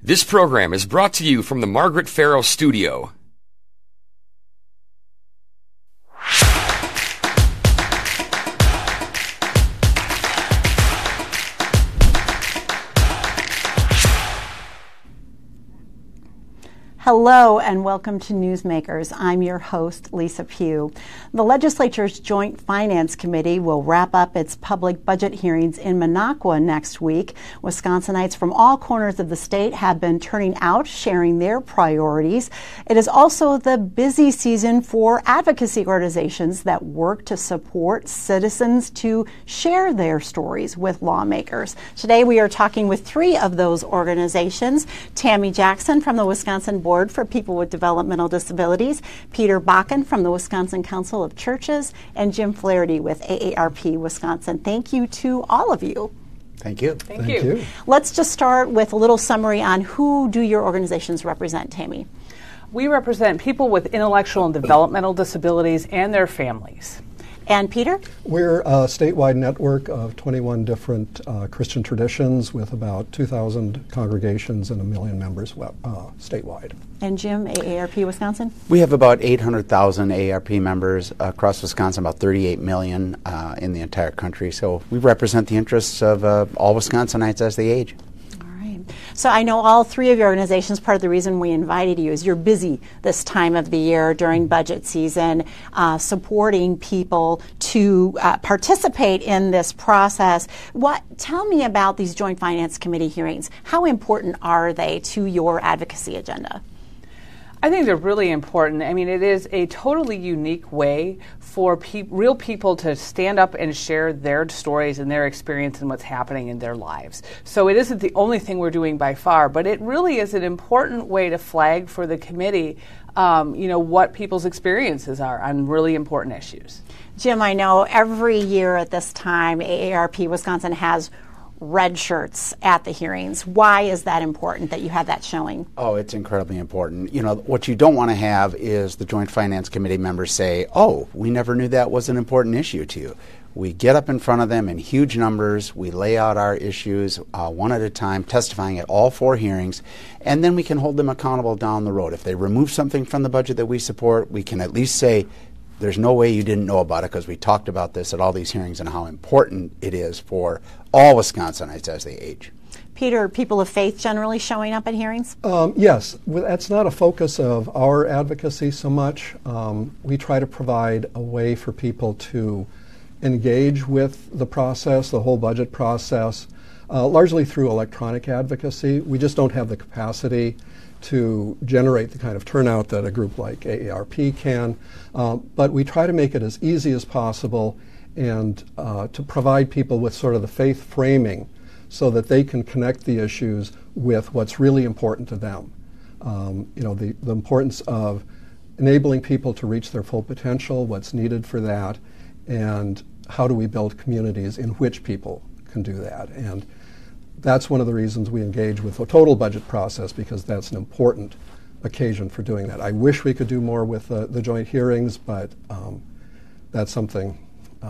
This program is brought to you from the Margaret Farrow Studio. Hello and welcome to Newsmakers. I'm your host, Lisa Pugh. The legislature's Joint Finance Committee will wrap up its public budget hearings in Minocqua next week. Wisconsinites from all corners of the state have been turning out, sharing their priorities. It is also the busy season for advocacy organizations that work to support citizens to share their stories with lawmakers. Today we are talking with three of those organizations. Tammy Jackson from the Wisconsin Board for People with Developmental Disabilities, Peter Bakken from the Wisconsin Council of Churches, and Jim Flaherty with AARP Wisconsin. Thank you to all of you. Thank you. Thank you. Let's just start with a little summary on who do your organizations represent, Tammy? We represent people with intellectual and developmental disabilities and their families. And Peter? We're a statewide network of 21 different Christian traditions with about 2,000 congregations and 1 million members statewide. And Jim, AARP Wisconsin? We have about 800,000 AARP members across Wisconsin, about 38 million in the entire country. So we represent the interests of all Wisconsinites as they age. So I know all three of your organizations, part of the reason we invited you is you're busy this time of the year during budget season, supporting people to participate in this process. Tell me about these Joint Finance Committee hearings. How important are they to your advocacy agenda? I think they're really important. I mean, it is a totally unique way for real people to stand up and share their stories and their experience and what's happening in their lives. So it isn't the only thing we're doing by far, but it really is an important way to flag for the committee, what people's experiences are on really important issues. Jim, I know every year at this time, AARP Wisconsin has red shirts at the hearings. Why is that important that you have that showing? Oh, it's incredibly important. You know, what you don't want to have is the Joint Finance Committee members say, oh, we never knew that was an important issue to you. We get up in front of them in huge numbers, we lay out our issues one at a time, testifying at all 4 hearings, and then we can hold them accountable down the road. If they remove something from the budget that we support, we can at least say, there's no way you didn't know about it because we talked about this at all these hearings and how important it is for all Wisconsinites as they age. Peter, are people of faith generally showing up at hearings? Yes, that's not a focus of our advocacy so much. We try to provide a way for people to engage with the process, the whole budget process, largely through electronic advocacy. We just don't have the capacity to generate the kind of turnout that a group like AARP can, but we try to make it as easy as possible and to provide people with sort of the faith framing so that they can connect the issues with what's really important to them. The importance of enabling people to reach their full potential, what's needed for that, and how do we build communities in which people can do that. And that's one of the reasons we engage with the total budget process, because that's an important occasion for doing that. I wish we could do more with the joint hearings, but that's something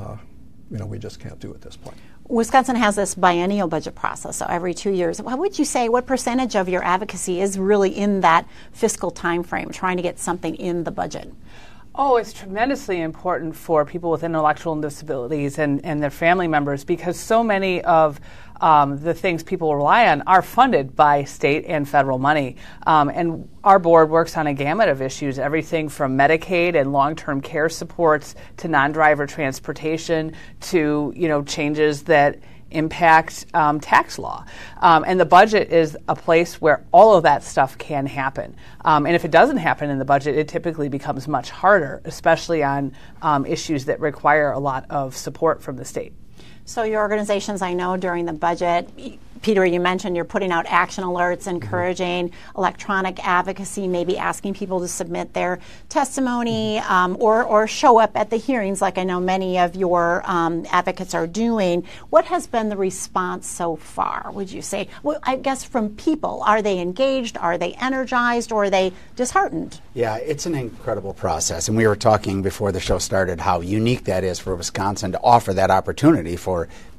we just can't do at this point. Wisconsin has this biennial budget process, so every 2 years. What would you say, what percentage of your advocacy is really in that fiscal time frame, trying to get something in the budget? Oh, it's tremendously important for people with intellectual disabilities and their family members, because so many of the things people rely on are funded by state and federal money. And our board works on a gamut of issues, everything from Medicaid and long-term care supports to non-driver transportation to, changes that impact tax law. And the budget is a place where all of that stuff can happen. And if it doesn't happen in the budget, it typically becomes much harder, especially on issues that require a lot of support from the state. So your organizations, I know during the budget, Peter, you mentioned you're putting out action alerts, encouraging electronic advocacy, maybe asking people to submit their testimony or show up at the hearings like I know many of your advocates are doing. What has been the response so far, would you say? Well, I guess from people, are they engaged, are they energized, or are they disheartened? Yeah, it's an incredible process. And we were talking before the show started how unique that is for Wisconsin to offer that opportunity for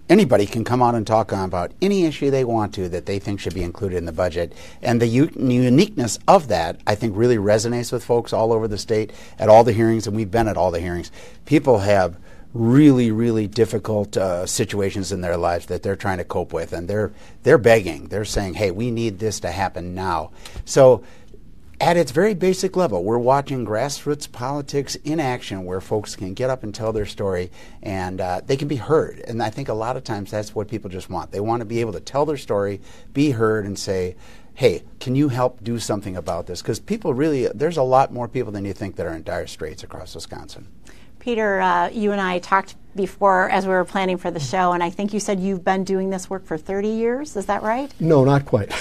anybody can come out and talk about any issue they want to that they think should be included in the budget. And the uniqueness of that, I think, really resonates with folks all over the state at all the hearings, and we've been at all the hearings. People have really, really difficult situations in their lives that they're trying to cope with, and they're begging. They're saying, hey, we need this to happen now. So at its very basic level, we're watching grassroots politics in action where folks can get up and tell their story and they can be heard. And I think a lot of times that's what people just want. They want to be able to tell their story, be heard, and say, hey, can you help do something about this? Because people really, there's a lot more people than you think that are in dire straits across Wisconsin. Peter, you and I talked before as we were planning for the show, and I think you said you've been doing this work for 30 years. Is that right? No, not quite.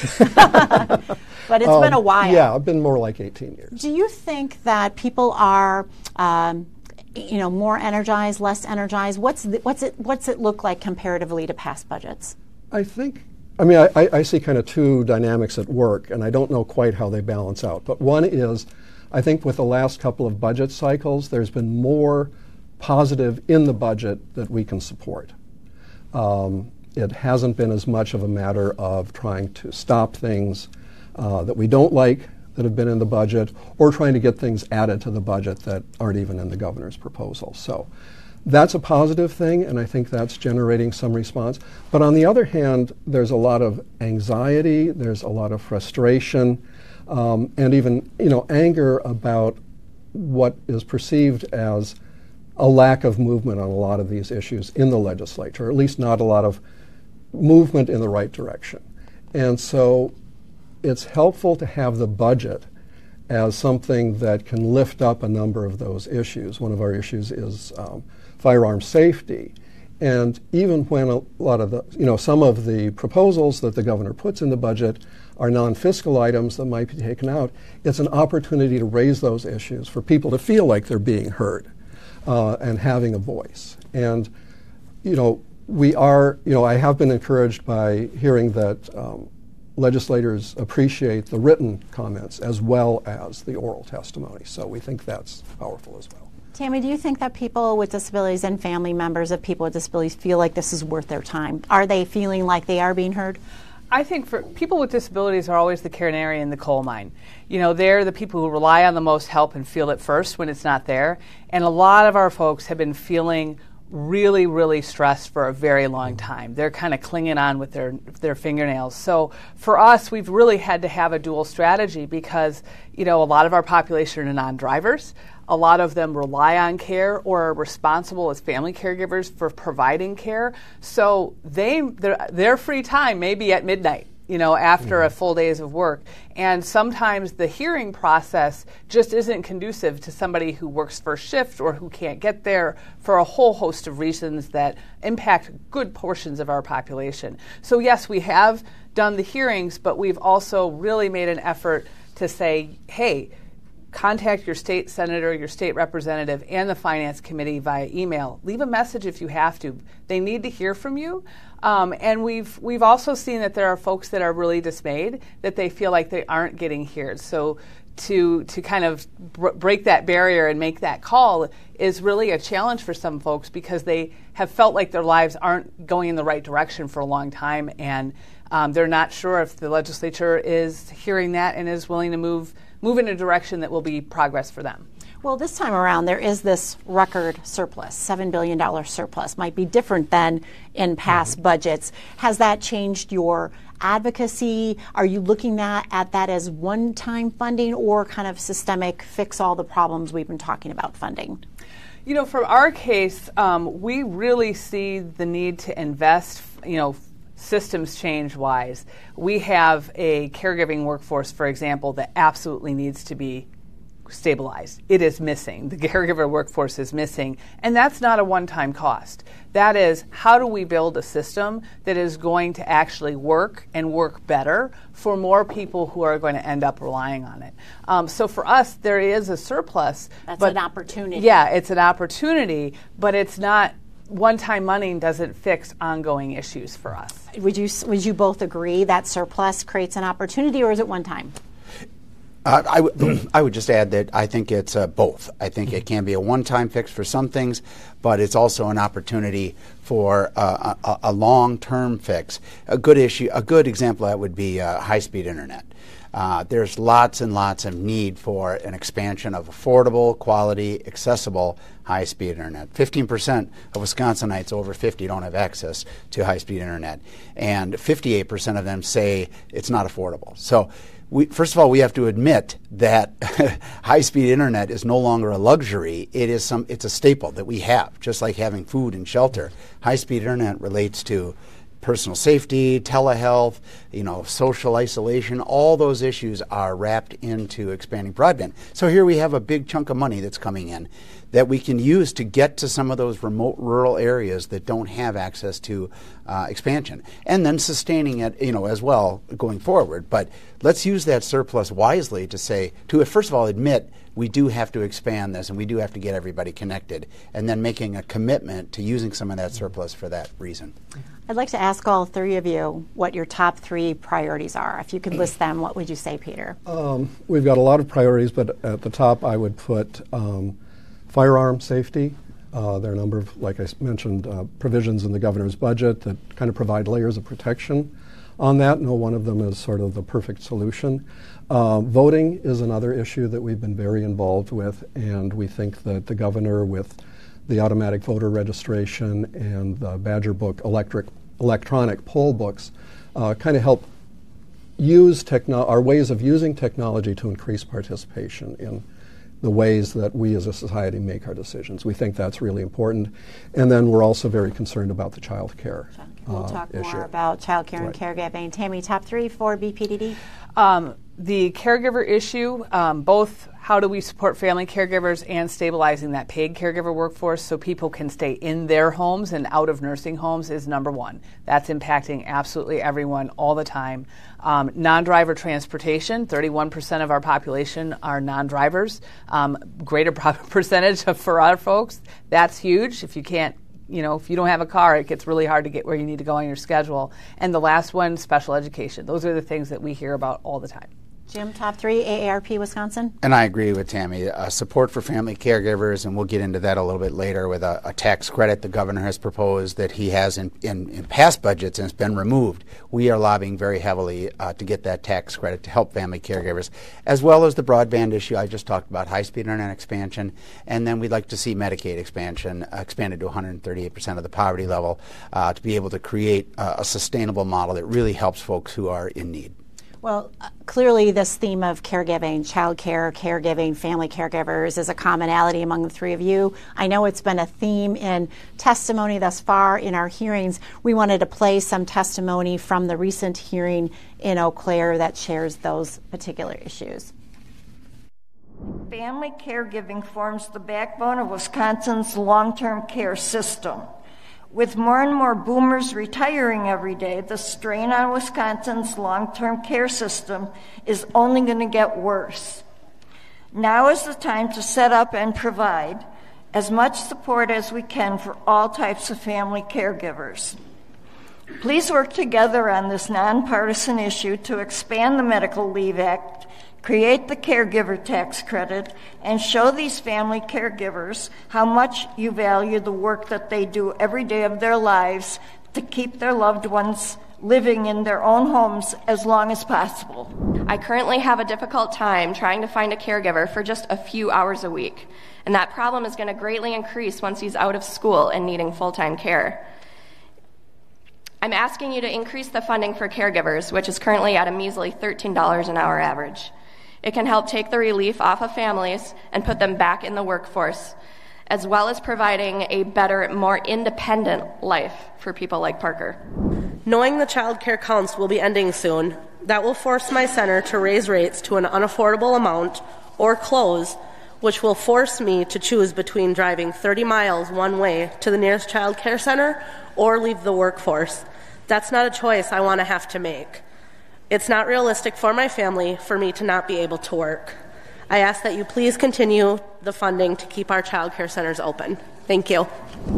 But it's been a while. Yeah, I've been more like 18 years. Do you think that people are, more energized, less energized? What's it look like comparatively to past budgets? I see kind of two dynamics at work, and I don't know quite how they balance out. But one is, I think with the last couple of budget cycles, there's been more positive in the budget that we can support. It hasn't been as much of a matter of trying to stop things that we don't like that have been in the budget, or trying to get things added to the budget that aren't even in the governor's proposal. So that's a positive thing, and I think that's generating some response. But on the other hand, there's a lot of anxiety, there's a lot of frustration, and even anger about what is perceived as a lack of movement on a lot of these issues in the legislature, or at least not a lot of movement in the right direction. And so it's helpful to have the budget as something that can lift up a number of those issues. One of our issues is firearm safety. And even when a lot of some of the proposals that the governor puts in the budget are non-fiscal items that might be taken out, it's an opportunity to raise those issues for people to feel like they're being heard and having a voice. And, I have been encouraged by hearing that legislators appreciate the written comments as well as the oral testimony. So we think that's powerful as well. Tammy, do you think that people with disabilities and family members of people with disabilities feel like this is worth their time? Are they feeling like they are being heard? I think for people with disabilities are always the canary in the coal mine. They're the people who rely on the most help and feel it first when it's not there. And a lot of our folks have been feeling really, really stressed for a very long time. They're kind of clinging on with their fingernails. So for us, we've really had to have a dual strategy because, a lot of our population are non-drivers. A lot of them rely on care or are responsible as family caregivers for providing care. So their free time may be at midnight, after a full days of work. And sometimes the hearing process just isn't conducive to somebody who works first shift or who can't get there for a whole host of reasons that impact good portions of our population. So yes, we have done the hearings, but we've also really made an effort to say, hey, contact your state senator, your state representative, and the finance committee via email. Leave a message if you have to. They need to hear from you. And we've also seen that there are folks that are really dismayed that they feel like they aren't getting heard. So to kind of break that barrier and make that call is really a challenge for some folks because they have felt like their lives aren't going in the right direction for a long time, and they're not sure if the legislature is hearing that and is willing to move in a direction that will be progress for them. Well, this time around, there is this record surplus, $7 billion surplus. Might be different than in past budgets. Has that changed your advocacy? Are you looking at that as one-time funding or kind of systemic, fix all the problems we've been talking about funding? For our case, we really see the need to invest, systems change-wise. We have a caregiving workforce, for example, that absolutely needs to be stabilized. It is missing. The caregiver workforce is missing, and that's not a one-time cost. That is, how do we build a system that is going to actually work and work better for more people who are going to end up relying on it? So for us, there is a surplus. That's an opportunity. Yeah, it's an opportunity, but it's not. One-time money doesn't fix ongoing issues for us. Would you both agree that surplus creates an opportunity, or is it one time? I would just add that I think it's both. I think it can be a one-time fix for some things, but it's also an opportunity for a long-term fix. A good example of that would be high-speed internet. There's lots and lots of need for an expansion of affordable, quality, accessible high-speed internet. 15% of Wisconsinites over 50 don't have access to high-speed internet, and 58% of them say it's not affordable. So first of all, we have to admit that high-speed internet is no longer a luxury. It's a staple that we have, just like having food and shelter. High-speed internet relates to personal safety, telehealth, social isolation. All those issues are wrapped into expanding broadband. So here we have a big chunk of money that's coming in that we can use to get to some of those remote rural areas that don't have access to expansion, and then sustaining it, as well going forward. But let's use that surplus wisely to first of all admit we do have to expand this and we do have to get everybody connected, and then making a commitment to using some of that surplus for that reason. I'd like to ask all three of you what your top three priorities are. If you could list them, what would you say, Peter? We've got a lot of priorities, but at the top I would put firearm safety. There are a number of, like I mentioned, provisions in the governor's budget that kind of provide layers of protection on that. No one of them is sort of the perfect solution. Voting is another issue that we've been very involved with, and we think that the governor, with the automatic voter registration and the Badger Book electronic poll books, kind of help use our ways of using technology to increase participation in the ways that we as a society make our decisions. We think that's really important. And then we're also very concerned about the child care We'll talk issue. more about child care and caregiving. Tammy, top three for BPDD? The caregiver issue, both how do we support family caregivers and stabilizing that paid caregiver workforce so people can stay in their homes and out of nursing homes is number one. That's impacting absolutely everyone all the time. Non-driver transportation, 31% of our population are non-drivers. Greater percentage for our folks. That's huge. If you can't, if you don't have a car, it gets really hard to get where you need to go on your schedule. And the last one, special education. Those are the things that we hear about all the time. Jim, top three, AARP Wisconsin? And I agree with Tammy. Support for family caregivers, and we'll get into that a little bit later, with a tax credit the governor has proposed that he has in past budgets and it's been removed. We are lobbying very heavily to get that tax credit to help family caregivers, as well as the broadband issue I just talked about, high-speed internet expansion, and then we'd like to see Medicaid expansion expanded to 138% of the poverty level to be able to create a sustainable model that really helps folks who are in need. Well, clearly this theme of caregiving, child care, caregiving, family caregivers is a commonality among the three of you. I know it's been a theme in testimony thus far in our hearings. We wanted to play some testimony from the recent hearing in Eau Claire that shares those particular issues. Family caregiving forms the backbone of Wisconsin's long-term care system. With more and more boomers retiring every day, the strain on Wisconsin's long-term care system is only going to get worse. Now is the time to set up and provide as much support as we can for all types of family caregivers. Please work together on this nonpartisan issue to expand the Medical Leave Act, create the caregiver tax credit, and show these family caregivers how much you value the work that they do every day of their lives to keep their loved ones living in their own homes as long as possible. I currently have a difficult time trying to find a caregiver for just a few hours a week, and that problem is going to greatly increase once he's out of school and needing full-time care. I'm asking you to increase the funding for caregivers, which is currently at a measly $13 an hour average. It can help take the relief off of families and put them back in the workforce, as well as providing a better, more independent life for people like Parker. Knowing the child care counts will be ending soon, that will force my center to raise rates to an unaffordable amount or close, which will force me to choose between driving 30 miles one way to the nearest child care center or leave the workforce. That's not a choice I want to have to make. It's not realistic for my family for me to not be able to work. I ask that you please continue the funding to keep our child care centers open. Thank you.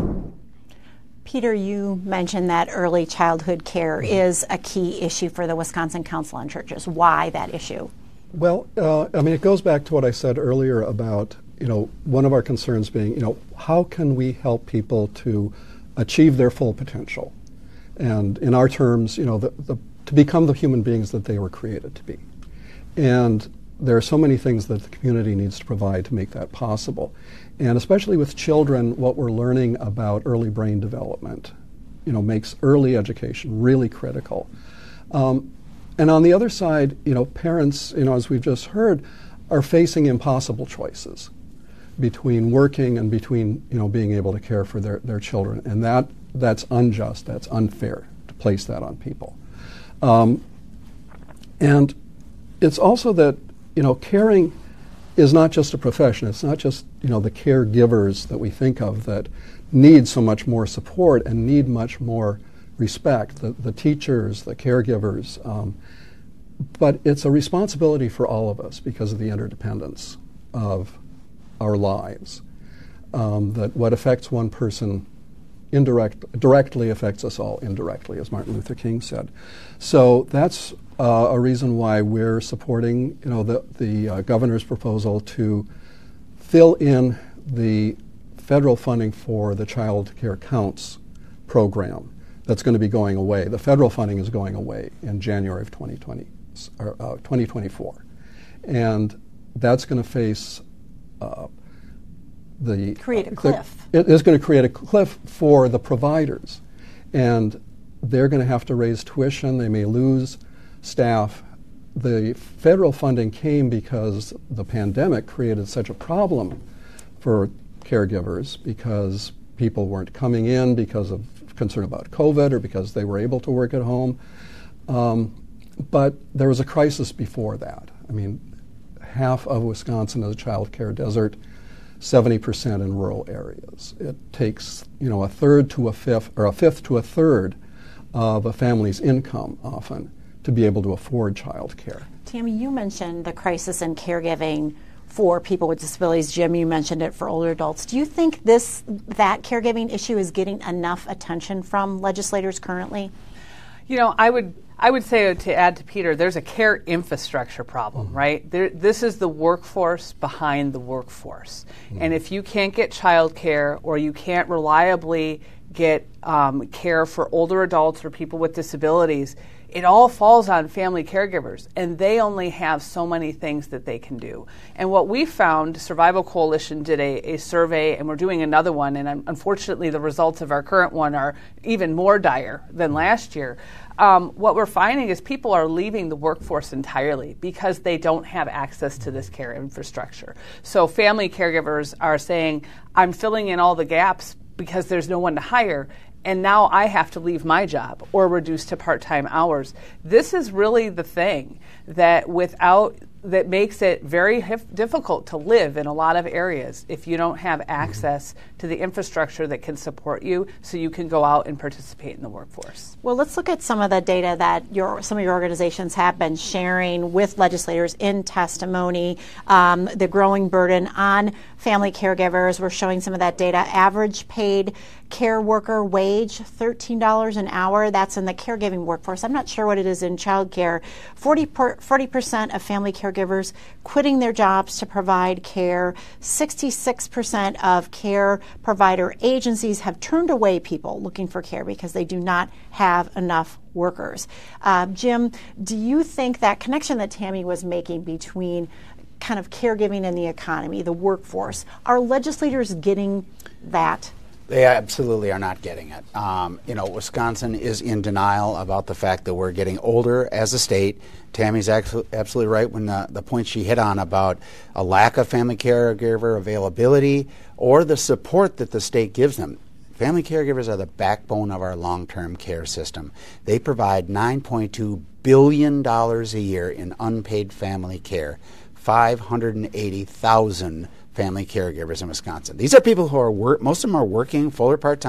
Peter, you mentioned that early childhood care is a key issue for the Wisconsin Council on Churches. Why that issue? Well, it goes back to what I said earlier about, one of our concerns being, how can we help people to achieve their full potential? And in our terms, to become the human beings that they were created to be. And there are so many things that the community needs to provide to make that possible. And especially with children, what we're learning about early brain development, makes early education really critical. And on the other side, parents, as we've just heard, are facing impossible choices between working and between, being able to care for their children. And that's unjust, that's unfair to place that on people. And it's also that, caring is not just a profession. It's not just, the caregivers that we think of that need so much more support and need much more respect, the teachers, the caregivers. But it's a responsibility for all of us because of the interdependence of our lives. That what affects one person directly affects us all indirectly, as Martin Luther King said. So that's a reason why we're supporting, the governor's proposal to fill in the federal funding for the Child Care Counts program that's going to be going away. The federal funding is going away in January of 2024, and that's going to face create a cliff. It is going to create a cliff for the providers, and they're going to have to raise tuition. They may lose staff. The federal funding came because the pandemic created such a problem for caregivers because people weren't coming in because of concern about COVID or because they were able to work at home. But there was a crisis before that. Half of Wisconsin is a child care desert, 70% in rural areas. It takes, a third to a fifth, or a fifth to a third of a family's income often to be able to afford child care. Tammy, you mentioned the crisis in caregiving for people with disabilities. Jim, you mentioned it for older adults. Do you think that caregiving issue is getting enough attention from legislators currently? I would say, to add to Peter, there's a care infrastructure problem, right? This is the workforce behind the workforce. And if you can't get child care or you can't reliably get care for older adults or people with disabilities, it all falls on family caregivers, and they only have so many things that they can do. And what we found, Survival Coalition did a survey, and we're doing another one, and unfortunately the results of our current one are even more dire than last year. What we're finding is people are leaving the workforce entirely because they don't have access to this care infrastructure. So family caregivers are saying, I'm filling in all the gaps because there's no one to hire, and now I have to leave my job or reduce to part-time hours. This is really the thing that makes it very difficult to live in a lot of areas if you don't have access to the infrastructure that can support you so you can go out and participate in the workforce. Well, let's look at some of the data that some of your organizations have been sharing with legislators in testimony. The growing burden on family caregivers. We're showing some of that data. Average paid care worker wage, $13 an hour. That's in the caregiving workforce. I'm not sure what it is in child care. 40% of family caregivers quitting their jobs to provide care. 66% of care provider agencies have turned away people looking for care because they do not have enough workers. Jim, do you think that connection that Tammy was making between kind of caregiving and the economy, the workforce, are legislators getting that? They absolutely are not getting it. Wisconsin is in denial about the fact that we're getting older as a state. Tammy's absolutely right when the point she hit on about a lack of family caregiver availability or the support that the state gives them. Family caregivers are the backbone of our long-term care system. They provide $9.2 billion a year in unpaid family care, 580,000 family caregivers in Wisconsin. These are people who are most of them are working full or part-time,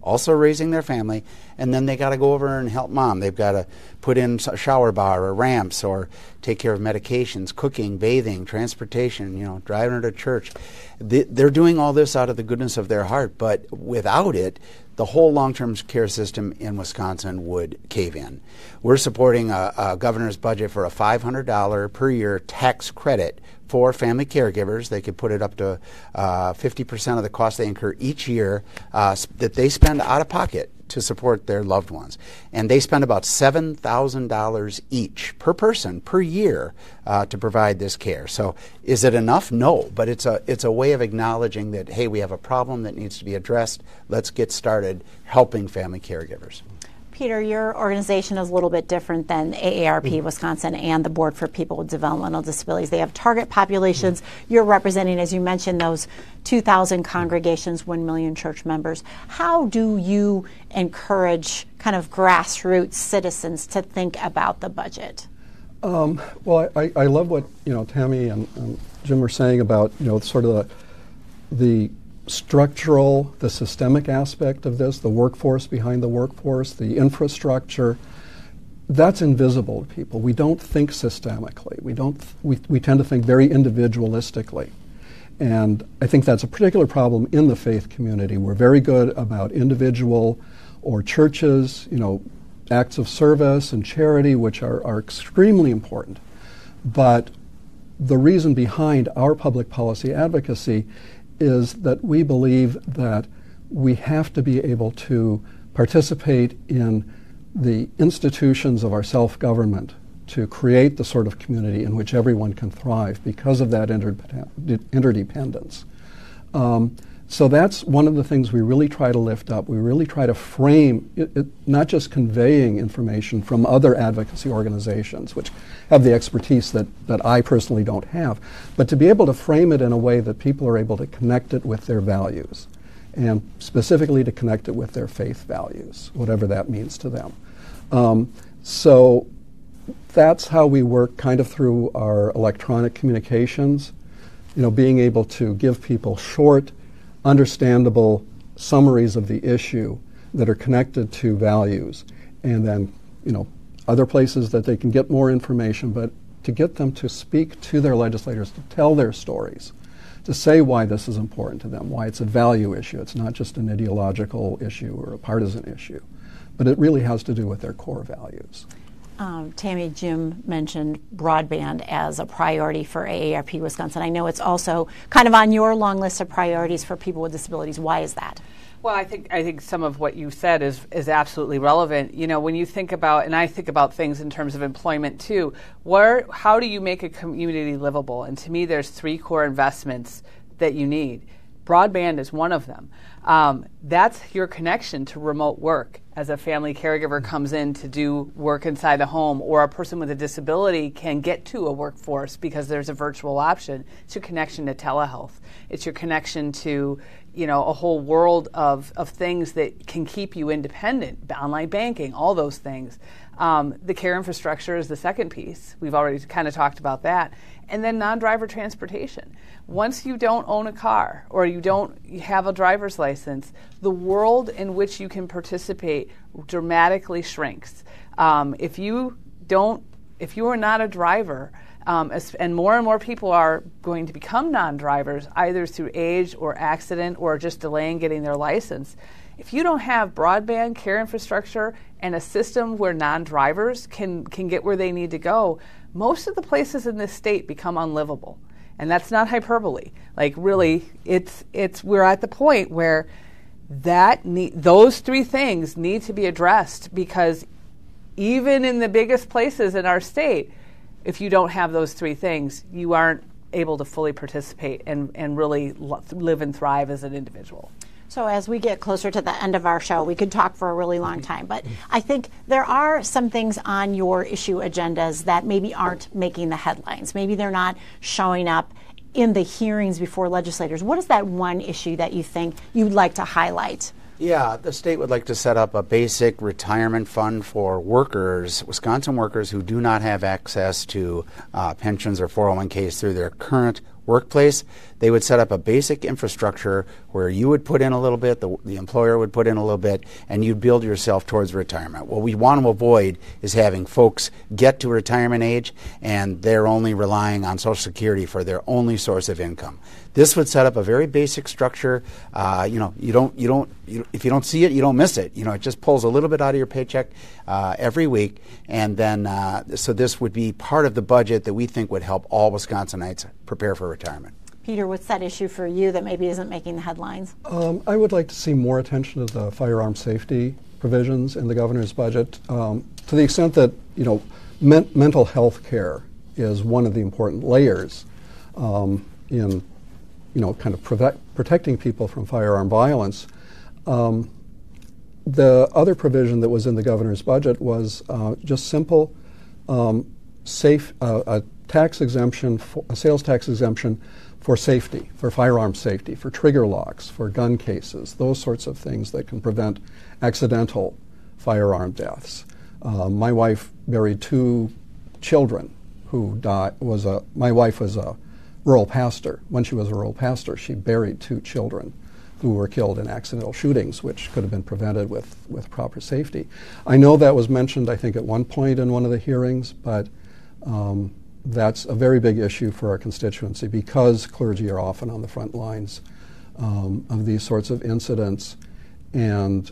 also raising their family, and then they got to go over and help mom. They've got to put in a shower bar or ramps or take care of medications, cooking, bathing, transportation, driving her to church. They're doing all this out of the goodness of their heart, but without it, the whole long-term care system in Wisconsin would cave in. We're supporting a governor's budget for a $500 per year tax credit for family caregivers. They could put it up to 50% of the cost they incur each year that they spend out of pocket to support their loved ones. And they spend about $7,000 each per person per year to provide this care. So is it enough? No, but it's a way of acknowledging that, hey, we have a problem that needs to be addressed. Let's get started helping family caregivers. Peter, your organization is a little bit different than AARP Wisconsin and the Board for People with Developmental Disabilities. They have target populations. You're representing, as you mentioned, those 2,000 congregations, 1 million church members. How do you encourage kind of grassroots citizens to think about the budget? Well, I love what Tammy and Jim were saying about sort of the structural, the systemic aspect of this, the workforce behind the workforce, the infrastructure. That's invisible to people. We don't think systemically. We tend to think very individualistically. And I think that's a particular problem in the faith community. We're very good about individual or churches, acts of service and charity, which are extremely important. But the reason behind our public policy advocacy is that we believe that we have to be able to participate in the institutions of our self-government to create the sort of community in which everyone can thrive because of that interdependence. So that's one of the things we really try to lift up. We really try to frame it, not just conveying information from other advocacy organizations, which have the expertise that I personally don't have, but to be able to frame it in a way that people are able to connect it with their values, and specifically to connect it with their faith values, whatever that means to them. So that's how we work kind of through our electronic communications, being able to give people short, understandable summaries of the issue that are connected to values, and then other places that they can get more information, but to get them to speak to their legislators, to tell their stories, to say why this is important to them, why it's a value issue. It's not just an ideological issue or a partisan issue, but it really has to do with their core values. Tammy, Jim mentioned broadband as a priority for AARP Wisconsin. I know it's also kind of on your long list of priorities for people with disabilities. Why is that? Well, I think some of what you said is absolutely relevant. When you think about, and I think about things in terms of employment too, how do you make a community livable? And to me, there's 3 core investments that you need. Broadband is one of them. That's your connection to remote work. As a family caregiver comes in to do work inside the home, or a person with a disability can get to a workforce because there's a virtual option. It's your connection to telehealth. It's your connection to a whole world of things that can keep you independent, online banking, all those things. The care infrastructure is the second piece. We've already kind of talked about that. And then non-driver transportation. Once you don't own a car or you don't have a driver's license, the world in which you can participate dramatically shrinks. If you are not a driver, and more people are going to become non-drivers, either through age or accident or just delaying getting their license. If you don't have broadband, care infrastructure, and a system where non-drivers can get where they need to go, most of the places in this state become unlivable. And that's not hyperbole. Like really, we're at the point where those 3 things need to be addressed, because even in the biggest places in our state, if you don't have those 3 things, you aren't able to fully participate and really live and thrive as an individual. So as we get closer to the end of our show, we could talk for a really long time, but I think there are some things on your issue agendas that maybe aren't making the headlines. Maybe they're not showing up in the hearings before legislators. What is that one issue that you think you'd like to highlight? Yeah, the state would like to set up a basic retirement fund for workers, Wisconsin workers who do not have access to pensions or 401ks through their current workplace. They would set up a basic infrastructure where you would put in a little bit, the employer would put in a little bit, and you'd build yourself towards retirement. What we want to avoid is having folks get to retirement age and they're only relying on Social Security for their only source of income. This would set up a very basic structure. If you don't see it, you don't miss it. It just pulls a little bit out of your paycheck every week, and then so this would be part of the budget that we think would help all Wisconsinites prepare for retirement. Peter, what's that issue for you that maybe isn't making the headlines? I would like to see more attention to the firearm safety provisions in the governor's budget, to the extent that mental health care is one of the important layers in kind of protecting people from firearm violence. The other provision that was in the governor's budget was just simple, a tax exemption, a sales tax exemption for safety, for firearm safety, for trigger locks, for gun cases, those sorts of things that can prevent accidental firearm deaths. My wife buried 2 children who died. My wife was a rural pastor. When she was a rural pastor, she buried 2 children who were killed in accidental shootings, which could have been prevented with proper safety. I know that was mentioned, I think, at one point in one of the hearings, but that's a very big issue for our constituency because clergy are often on the front lines of these sorts of incidents. And,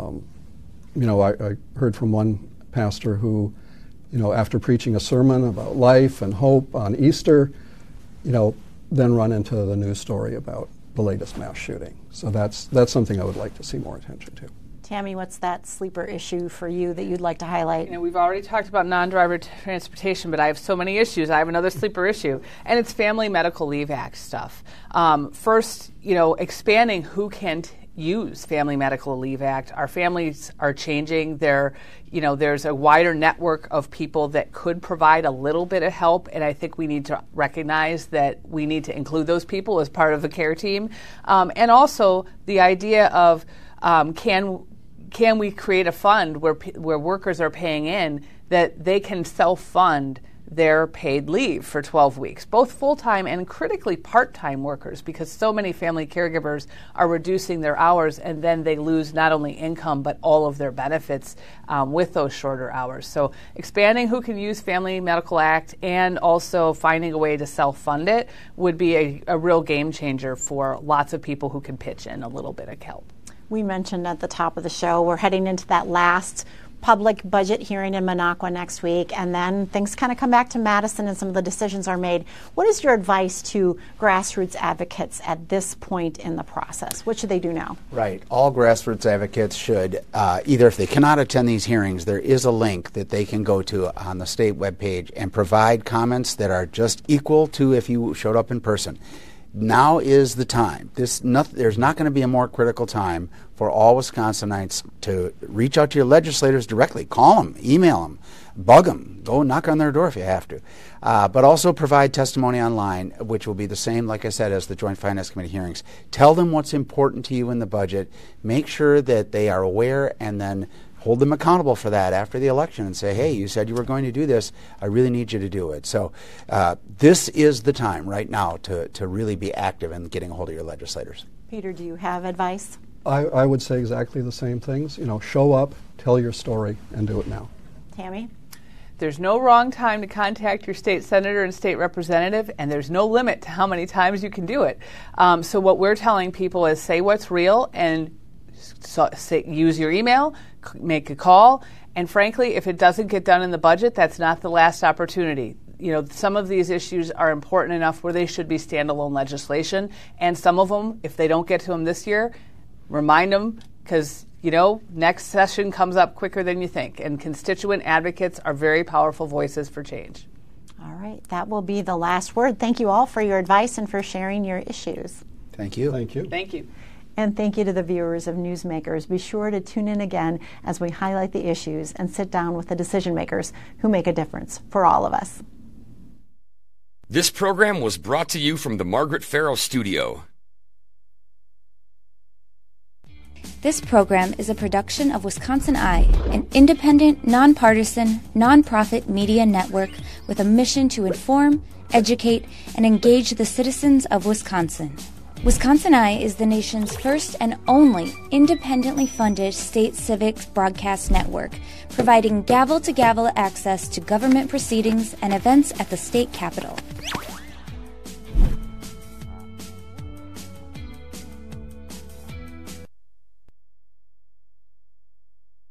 I heard from one pastor who, after preaching a sermon about life and hope on Easter, then run into the news story about the latest mass shooting. So that's something I would like to see more attention to. Tammy, what's that sleeper issue for you that you'd like to highlight? We've already talked about non-driver transportation, but I have so many issues. I have another sleeper issue, and it's Family Medical Leave Act stuff. First, expanding who can use Family Medical Leave Act. Our families are changing. There's a wider network of people that could provide a little bit of help, and I think we need to recognize that we need to include those people as part of the care team. And also the idea of can we create a fund where workers are paying in that they can self-fund their paid leave for 12 weeks, both full-time and critically part-time workers, because so many family caregivers are reducing their hours and then they lose not only income but all of their benefits with those shorter hours. So expanding who can use Family Medical Act and also finding a way to self-fund it would be a real game changer for lots of people who can pitch in a little bit of help. We mentioned at the top of the show we're heading into that last public budget hearing in Minocqua next week, and then things kind of come back to Madison and some of the decisions are made. What is your advice to grassroots advocates at this point in the process? What should they do now? Right. All grassroots advocates should, either if they cannot attend these hearings, there is a link that they can go to on the state webpage and provide comments that are just equal to if you showed up in person. Now is the time. There's not going to be a more critical time for all Wisconsinites to reach out to your legislators directly. Call them, email them, bug them, go knock on their door if you have to. But also provide testimony online, which will be the same, like I said, as the Joint Finance Committee hearings. Tell them what's important to you in the budget. Make sure that they are aware, and then hold them accountable for that after the election and say, hey, you said you were going to do this. I really need you to do it. So this is the time right now to really be active in getting a hold of your legislators. Peter, do you have advice? I would say exactly the same things. Show up, tell your story, and do it now. Tammy? There's no wrong time to contact your state senator and state representative, and there's no limit to how many times you can do it. So what we're telling people is say what's real and use your email, make a call, and frankly, if it doesn't get done in the budget, that's not the last opportunity. Some of these issues are important enough where they should be standalone legislation, and some of them, if they don't get to them this year, remind them, because next session comes up quicker than you think, and constituent advocates are very powerful voices for change. All right, that will be the last word. Thank you all for your advice and for sharing your issues. Thank you. Thank you. Thank you. And thank you to the viewers of Newsmakers. Be sure to tune in again as we highlight the issues and sit down with the decision makers who make a difference for all of us. This program was brought to you from the Margaret Farrow Studio. This program is a production of Wisconsin Eye, an independent, nonpartisan, nonprofit media network with a mission to inform, educate, and engage the citizens of Wisconsin. Wisconsin Eye is the nation's first and only independently funded state civics broadcast network, providing gavel-to-gavel access to government proceedings and events at the state capitol.